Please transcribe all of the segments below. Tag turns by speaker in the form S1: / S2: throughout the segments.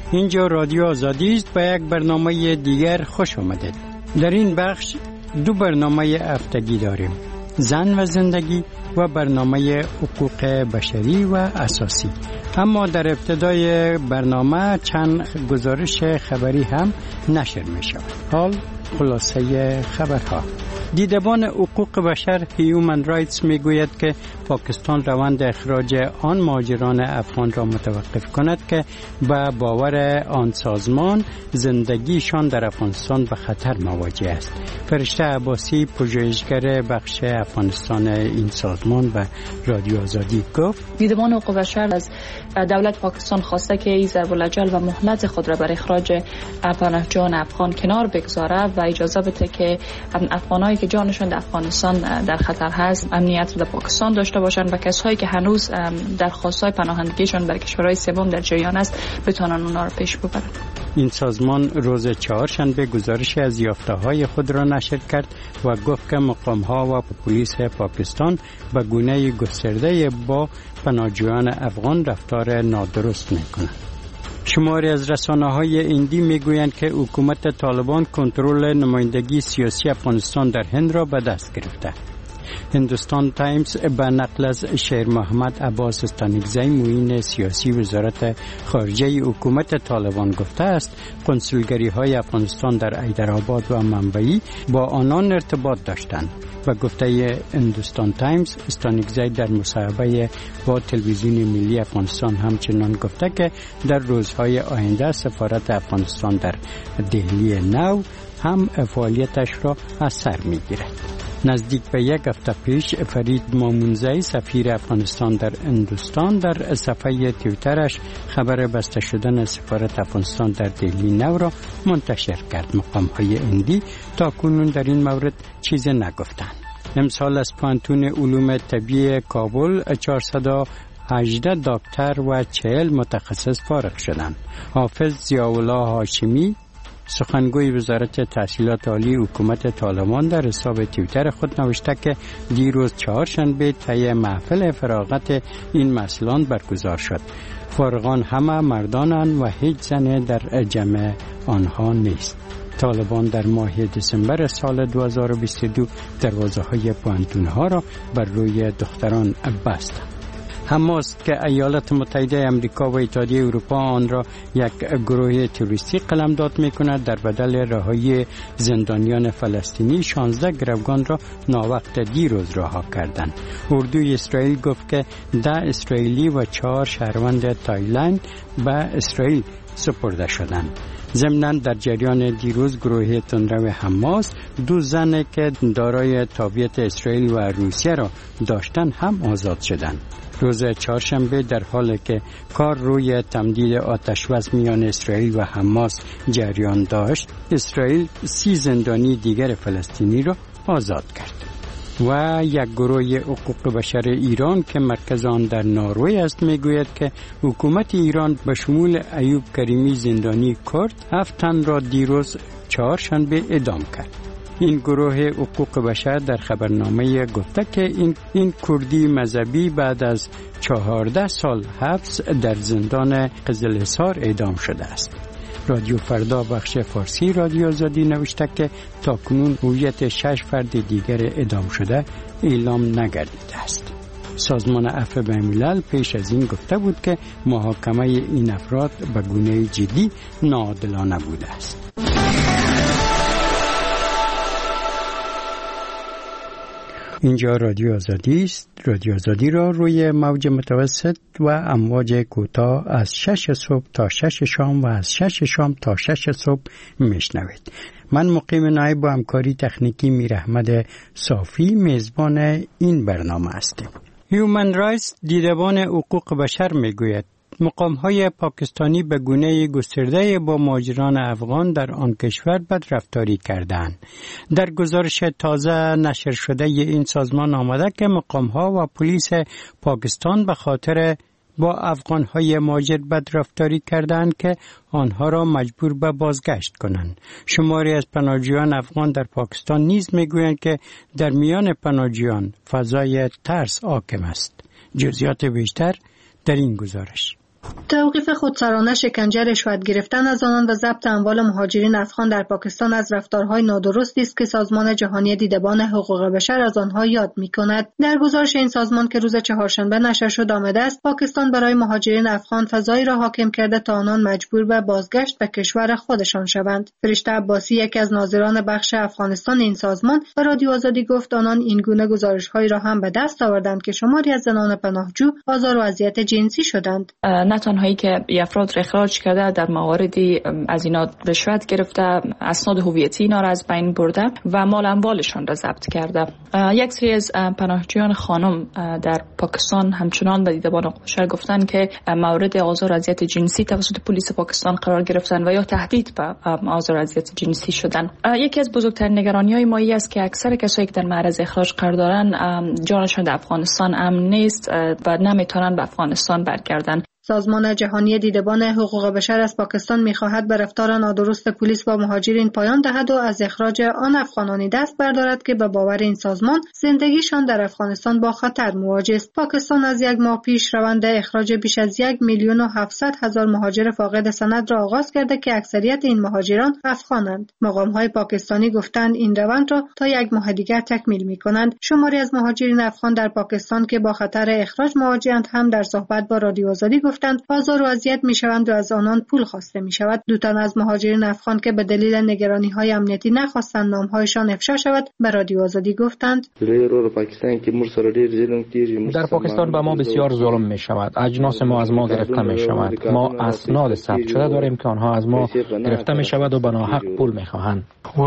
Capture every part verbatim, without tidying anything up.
S1: اینجا رادیو آزادی است. به یک برنامه دیگر خوش آمدید. در این بخش دو برنامه هفتگی داریم: زن و زندگی و برنامه حقوق بشری و اساسی. اما در ابتدای برنامه چند گزارش خبری هم نشر می شود. حال خلاصه خبرها. دیدبان حقوق بشر هیومن رایتس می گوید که پاکستان روند اخراج آن مهاجران افغان را متوقف کند که به باور آن سازمان زندگیشان در افغانستان به خطر مواجه است. فرشته عباسی، پژوهشگر بخش افغانستان این سازمان، به رادیو آزادی گفت
S2: دیدبان حقوق بشر از دولت پاکستان خواسته که این ضرب الاجل و مهلت خود را برای اخراج پناهجویان افغان کنار بگذاره و اجازه بده که افغانایی که جانشان در افغانستان در خطر هست امنیت در پاکستان داشته باشند و کسایی که هنوز درخواست‌های پناهندگیشان در کشورهای سوم در جریان است بتوانند اونا را پیش ببرند.
S1: این سازمان روز چهارشنبه گزارشی از یافته‌های خود را نشر کرد و گفت که مقام‌ها و پلیس پاکستان به گونه گسترده با پناهجویان افغان رفتار نادرست می‌کنند. شماری از رسانه‌های هندی می‌گویند که حکومت طالبان کنترل نمایندگی سیاسی افغانستان در هند را به دست گرفته. هندوستان تایمز به نقل از شیر محمد عباس استانکزی، معین سیاسی وزارت خارجه حکومت طالبان، گفته است کنسولگری‌های افغانستان در حیدرآباد و منبعی با آنان ارتباط داشتند. و گفته هندوستان تایمز، استانکزی در مصاحبه با تلویزیون ملی افغانستان همچنان گفته که در روزهای آینده سفارت افغانستان در دهلی نو هم فعالیتش را از سر می‌گیرد. نزدیک به یک هفته پیش فرید مامونزی، سفیر افغانستان در هندوستان، در صفحه توییترش خبر بسته شدن سفارت افغانستان در دهلی نو را منتشر کرد. مقام‌های هندی تا کنون در این مورد چیزی نگفتند. امسال از پانتون علوم طبیعی کابل چهارصد و هجده دکتر و چهل متخصص فارغ شدند. حافظ ضیاءالله هاشمی، سخنگوی وزارت تحصیلات عالی حکومت طالبان، در حساب توییتر خود نوشته که دیروز چهارشنبه طی محفل فراغت این مسئولان برگزار شد. فارغان همه مردانند و هیچ زنی در جمع آنها نیست. طالبان در ماه دسامبر سال دو هزار و بیست و دو دروازه های پانتونها را بر روی دختران بست. حماس که ایالات متحده آمریکا و اتحادیه اروپا آن را یک گروه تروریستی قلمداد می‌کند، در بدل رهایی زندانیان فلسطینی شانزده گروگان را ناوقت دیروز رها کردند. اردوی اسرائیل گفت که ده اسرائیلی و چهار شهروند تایلند به اسرائیل سپرده شدند. ضمناً در جریان دیروز گروه تندرو حماس دو زن که دارای تابعیت اسرائیل و روسیه را داشتند هم آزاد شدند. روز چهارشنبه در حالی که کار روی تمدید آتش‌بس میان اسرائیل و حماس جریان داشت، اسرائیل سی زندانی دیگر فلسطینی را آزاد کرد. و یک گروه حقوق بشر ایران که مرکز آن در نروژ است میگوید که حکومت ایران به شمول ایوب کریمی زندانی کرد هفت تن را دیروز چهارشنبه اعدام کرد. این گروه حقوق بشر در خبرنامه گفته که این این کردی مذهبی بعد از چهارده سال حبس در زندان قزلحصار اعدام شده است. رادیو فردا بخش فارسی رادیو آزادی نوشته که تاکنون هویت شش فرد دیگر اعدام شده اعلام نگردیده است. سازمان عفو بین‌الملل پیش از این گفته بود که محاکمه این افراد به گونه جدی ناعادلانه بوده است. اینجا رادیو آزادی است. رادیو آزادی را روی موج متوسط و امواج کوتاه از شش صبح تا شش شام و از شش شام تا شش صبح میشنوید. من مقیم نایب با همکاری تکنیکی میر احمد صافی میزبان این برنامه هستیم. هیومن رایتس، دیدبان حقوق بشر، میگوید مقام‌های پاکستانی به گونه گسترده با مهاجران افغان در آن کشور بدرفتاری کردند. در گزارش تازه نشر شده این سازمان آمده که مقام‌ها و پلیس پاکستان به خاطر با افغان‌های مهاجر بدرفتاری کردند که آنها را مجبور به بازگشت کنند. شماری از پناهجویان افغان در پاکستان نیز می‌گویند که در میان پناهجویان فضای ترس حاکم است. جزئیات بیشتر در این گزارش.
S3: توقیف خودسرانه، شکنجه، رشوت گرفتن از آنان و ضبط اموال مهاجرین افغان در پاکستان از رفتارهای نادرستی است که سازمان جهانی دیدبان حقوق بشر از آنها یاد می‌کند. در گزارش این سازمان که روز چهارشنبه نشر شد آمده است پاکستان برای مهاجرین افغان فضایی را حاکم کرده تا آنان مجبور به بازگشت به کشور خودشان شوند. فرشته عباسی، یکی از ناظران بخش افغانستان این سازمان، به رادیو آزادی گفت آنان این گونه گزارش‌هایی را هم به دست آوردند که شماری از زنان پناهجو آزار و اذیت جنسی شدند.
S2: نه تنهایی که افراد را اخراج کرده، در مواردی از اینا رشوت گرفته، اسناد هویتی اینا را از بین برده و مال اموالشان را ضبط کرده. یک سری از پناهجویان خانم در پاکستان همچنان به دیدبان حقوق بشر گفتند که مورد آزار و اذیت جنسی توسط پلیس پاکستان قرار گرفتن و یا تهدید به آزار و اذیت جنسی شدن. یکی از بزرگترین نگرانی‌های ما است که اکثر کسایی که در معرض اخراج قرار دارند جانشان در افغانستان امن نیست و نمیتونن به افغانستان برگردن.
S3: سازمان جهانی دیدبان حقوق بشر از پاکستان می‌خواهد به رفتار نادرست پلیس با مهاجرین پایان دهد و از اخراج آن افغانانی دست بردارد که به باور این سازمان زندگیشان در افغانستان با خطر مواجه است. پاکستان از یک ماه پیش روند اخراج بیش از یک میلیون و هفتصد هزار مهاجر فاقد سند را آغاز کرده که اکثریت این مهاجران افغانند. مقام‌های پاکستانی گفتند این روند را تا یک ماه دیگر تکمیل می‌کنند. شماری از مهاجرین افغان در پاکستان که با خطر اخراج مواجه‌اند هم در صحبت با رادیو آزادی گفتند آزار و اذیت می‌شوند و از آنان پول خواسته می‌شود. دو تن از مهاجرین افغان که به دلیل نگرانی‌های امنیتی نخواستند نام‌هایشان افشا شود به رادیو آزادی گفتند
S4: در پاکستان به ما بسیار ظلم می‌شود. اجناس ما از ما گرفته می‌شود. ما اسناد ثبت شده داریم که آنها از ما گرفته می‌شود و به ناحق پول می‌خواهند.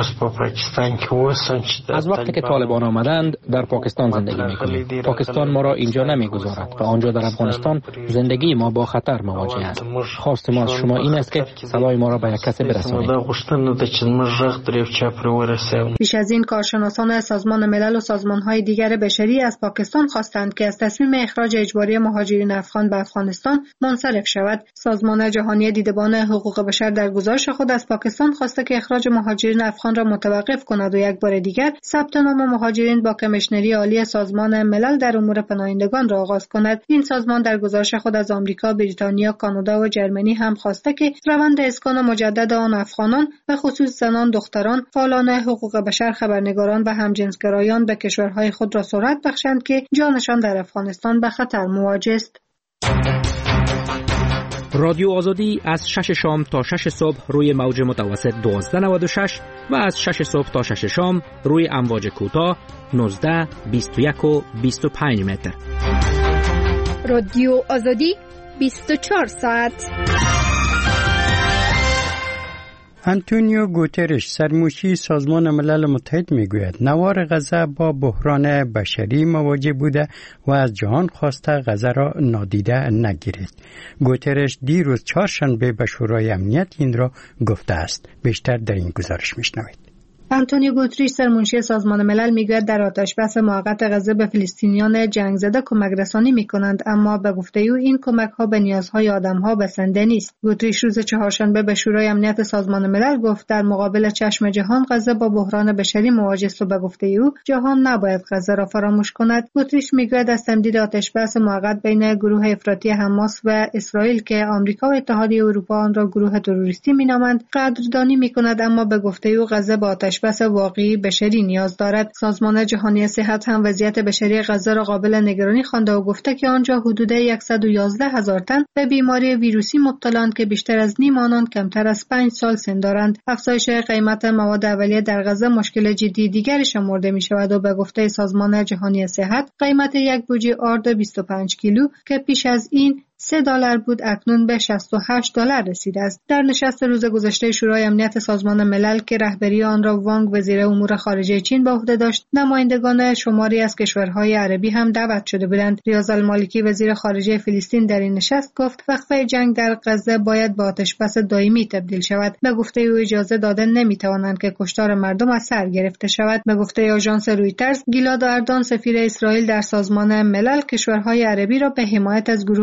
S4: از وقتی که طالبان آمدند در پاکستان زندگی می‌کنیم. پاکستان ما را اینجا نمی‌گذارد و آنجا در افغانستان زندگی ما با خطر مواجه است. خواست ما از شما این است که صدای ما را به یک کسی برسانید.
S3: پیش از این کارشناسان سازمان ملل و سازمان‌های دیگر بشری از پاکستان خواستند که از تصمیم اخراج اجباری مهاجرین افغان به افغانستان منصرف شود. سازمان جهانی دیدبان حقوق بشر در گزارش خود از پاکستان خواسته که اخراج مهاجرین افغان را متوقف کند و یک بار دیگر ثبت نام مهاجرین با کمیشنری عالی سازمان ملل در امور پناهندگان را آغاز کند. این سازمان در گزارش خود از آمریکا، بریتانیا، کانادا و جرمنی هم خواسته که روند اسکان مجدد آن افغانان به خصوص زنان، دختران، فعالان حقوق بشر، خبرنگاران و همجنسگرایان به کشورهای خود را سرعت بخشند که جانشان در افغانستان به خطر مواجه است.
S5: رادیو آزادی از شش شام تا شش صبح روی موج متوسط دوازده نود و شش و از شش صبح تا شش شام روی امواج کوتاه نوزده، بیست و یک و بیست و پنج متر.
S6: رادیو آزادی بیست و چهار ساعت.
S1: آنتونیو گوترش، سرموشی سازمان ملل متحد، میگوید نوار غزه با بحران بشری مواجه بوده و از جهان خواسته غزه را نادیده نگیرید. گوترش دیروز چهارشنبه به شورای امنیت این را گفته است. بیشتر در این گزارش میشنوید.
S3: آنتونیو گوتریش، سرمنشی سازمان ملل، میگوید در آتشبس موقت غزه به فلسطینیان جنگ زده کمک رسانی میکنند، اما به گفته او این کمک ها به نیازهای آدم ها بسنده نیست. گوتریش روز چهارشنبه به شورای امنیت سازمان ملل گفت در مقابل چشم جهان غزه با بحران بشری مواجه است و به گفته او جهان نباید غزه را فراموش کند. گوتریش میگوید از تمدید آتشبس موقت بین گروه افراطی حماس و اسرائیل که آمریکا و اتحادیه اروپا آن را گروه تروریستی مینامند قدردانی میکند، اما به گفته او غزه با بس واقعی بشری نیاز دارد. سازمان جهانی صحت هم وضعیت بشری غزه را قابل نگرانی خوانده و گفته که آنجا حدود صد و یازده هزار تن به بیماری ویروسی مبتلان که بیشتر از نیم آنان کمتر از پنج سال سن دارند. افزایش قیمت مواد اولیه در غزه مشکل جدی دیگری شمرده می شود و به گفته سازمان جهانی صحت قیمت یک بوجه آرد بیست و پنج کیلو که پیش از این سه دلار بود اکنون به شصت و هشت دلار رسیده است. در نشست روز گذشته شورای امنیت سازمان ملل که رهبری آن را وانگ وزیر امور خارجه چین به عهده داشت، نمایندگان شماری از کشورهای عربی هم دعوت شده بودند. ریاض المالکی وزیر خارجه فلسطین در این نشست گفت وقفه جنگ در غزه باید به آتشبس دائمی تبدیل شود. به گفته او اجازه داده نمیتوانند که کشتار مردم از سر گرفته شود. به گفته آژانس رویترز، گیلاد اردان سفیر اسرائیل در سازمان ملل کشورهای عربی را به حمایت از گروه افراطی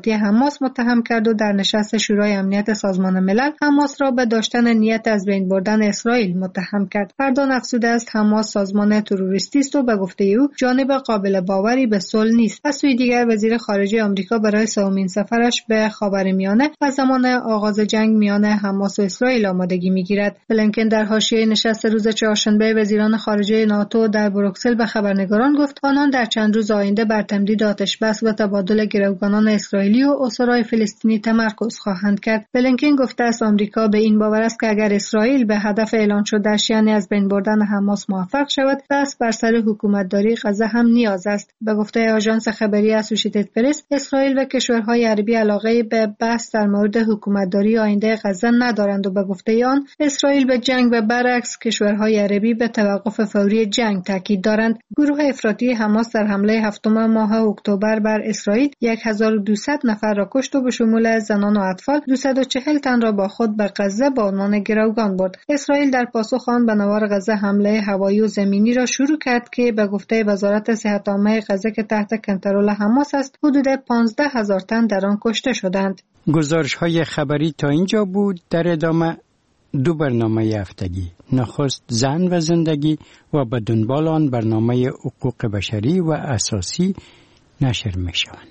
S3: افراطی حماس متهم کرد و در نشست شورای امنیت سازمان ملل حماس را به داشتن نیت از بین بردن اسرائیل متهم کرد. اردوغان افزوده است حماس سازمان تروریستی است و به گفته او جانب قابل باوری به صلح نیست. از سوی دیگر وزیر خارجه آمریکا برای سومین سفرش به خاورمیانه از زمان آغاز جنگ میان حماس و اسرائیل آمادگی میگیرد. بلینکن در حاشیه نشست روز چهارشنبه وزیران خارجه ناتو در بروکسل به خبرنگاران گفت آنان در چند روز آینده بر تمدید آتش‌بس و تبادل گروگانان اسرائیلی و اسرای فلسطینی تمرکز خواهند کرد. بلینکن گفته است آمریکا به این باور است که اگر اسرائیل به هدف اعلان شده‌اش یعنی از بین بردن حماس موفق شود، پس بر سر حکومتداری غزه هم نیاز است. به گفته آژانس خبری اسوسییتد پرس، اسرائیل و کشورهای عربی علاقه به بحث در مورد حکومتداری آینده غزه ندارند و به گفته آن اسرائیل به جنگ و برعکس کشورهای عربی به توقف فوری جنگ تاکید دارند. گروه افراطی حماس در حمله هفتم ماه اکتبر بر اسرائیل هزار و دویست نفر را کشت و به شمول زنان و اطفال دویست و چهل تن را با خود به غزه با عنوان گروگان برد. اسرائیل در پاسخ آن به نوار غزه حمله هوایی و زمینی را شروع کرد که به گفته وزارت صحت عامه غزه که تحت کنترل حماس است حدود پانزده هزار تن در آن کشته شدند.
S1: گزارش‌های خبری تا اینجا بود. در ادامه دو برنامه هفتگی، نخست زن و زندگی و به دنبال آن برنامه حقوق بشری و اساسی نشر می‌شوند.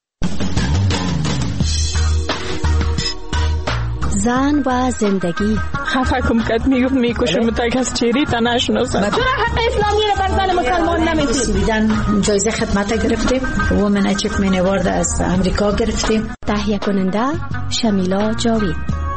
S7: زن و زندگی.
S8: خفه کم کت میگفت میکشم متک از چیری تا نشناسم.
S9: چرا حق اسلامی را بر زن مسلمان نمیدید؟
S10: بیدن جایزه خدمت گرفتیم. وومن اچیومنت اوارد از امریکا گرفتیم.
S7: تهیه کننده شمیلا جاوید.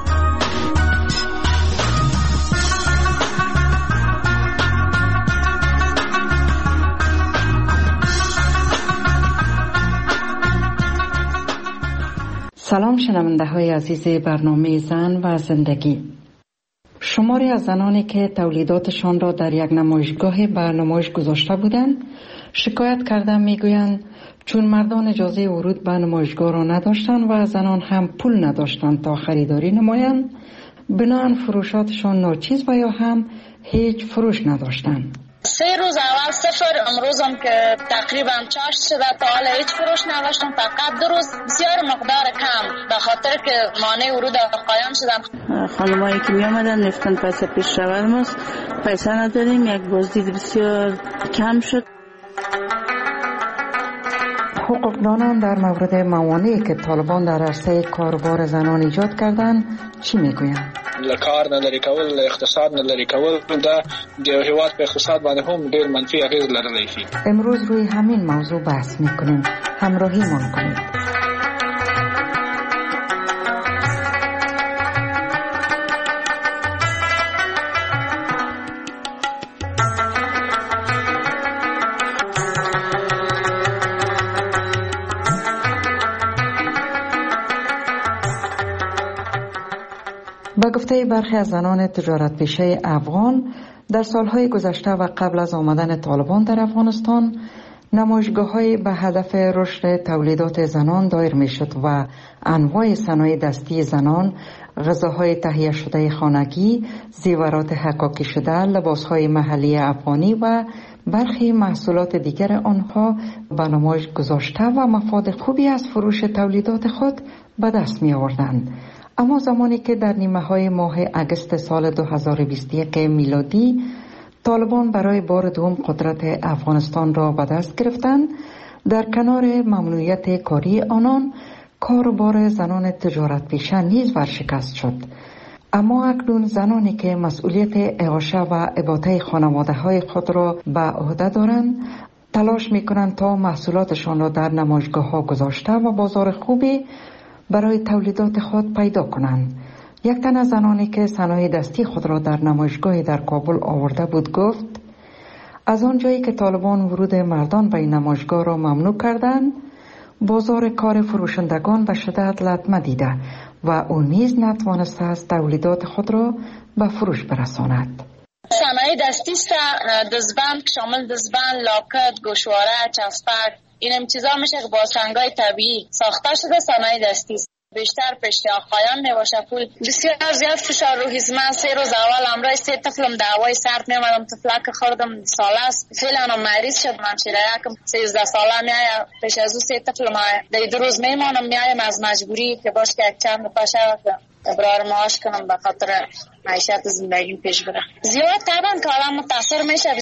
S11: سلام شنونده های عزیز برنامه زن و زندگی. شماری از زنانی که تولیداتشان را در یک نمایشگاه به نمایش گذاشته بودند شکایت کردن میگویند چون مردان اجازه ورود به نمایشگاه را نداشتند و زنان هم پول نداشتند تا خریداری نمایند، بنابراین فروشاتشان ناچیز و یا هم هیچ فروش نداشتند.
S12: سه روز اول صفر، امروزم که تقریبا چاشت شده تا حالا هیچ فروش نداشتم، فقط دو روز بسیار مقدار کم به خاطر که مانع ورود قایم شدم.
S13: خانمایی که می آمدن نفتن پیسه پیش رود ماست، پیسه نداریم، یک بازدید بسیار کم شد.
S11: حقوقدانان در مورد موانعی که طالبان در عرصه کاروبار زنان ایجاد کردند چی میگویند؟
S14: لکار نداری کول، اقتصاد نداری کول، دا هیواد په اقتصاد باندې هم ډېر منفي اغیز لرلی شي.
S11: امروز روی همین موضوع بحث میکنیم. همراهیمان کنید. با گفته برخی از زنان تجارت پیشه افغان، در سالهای گذشته و قبل از آمدن طالبان در افغانستان نمایشگاه‌های به هدف رشد تولیدات زنان دایر می‌شد و انواع صنایع دستی زنان، غذاهای تهیه شده خانگی، زیورات حکاکی شده، لباسهای محلی افغانی و برخی محصولات دیگر آنها به نمایش گذاشته و مفاد خوبی از فروش تولیدات خود به دست می آوردند. اما زمانی که در نیمه های ماه اگست سال دو هزار و بیست و یک میلادی طالبان برای بار دوم قدرت افغانستان را به دست گرفتند، در کنار ممنوعیت کاری آنان کاروبار زنان تجارت پیشه نیز ورشکست شد. اما اکنون زنانی که مسئولیت اعاشه و اباطه خانواده های خود را به عهده دارند تلاش می کنند تا محصولاتشان را در نمایشگاه ها گذاشته و بازار خوبی برای تولیدات خود پیدا کنند. یک تن از زنانی که صنایع دستی خود را در نمایشگاهی در کابل آورده بود گفت از آنجایی که طالبان ورود مردان به این نمایشگاه را ممنوع کردند، بازار کار فروشندگان به شدت لطمه دیده و او نیز نتوانسته است تولیدات خود را به فروش برساند.
S12: صنایع دستی است، دزبند شامل دزبند، لاکت، گوشواره، چسبک، این هم چیزا میشه که با سنگای طبیعی ساخته شده صنایع دستی است. بیشتر پیش آقایان میباشه پول. بسیار زیاد فشار رو من سه روز اول امروز سه طفلم دعوای سرد میامدم، طفلک خوردم ساله است فعلا مریض شد، من چیره یکم سیزده ساله میای پیش از او سه طفلم های دو روز میمانم میایم از مجبوری که باش که چند پاشه ابرار معاش کنم به خاطر معیشت زندگی پیش بره. زیاد طبعا که آدم متاثر میشه.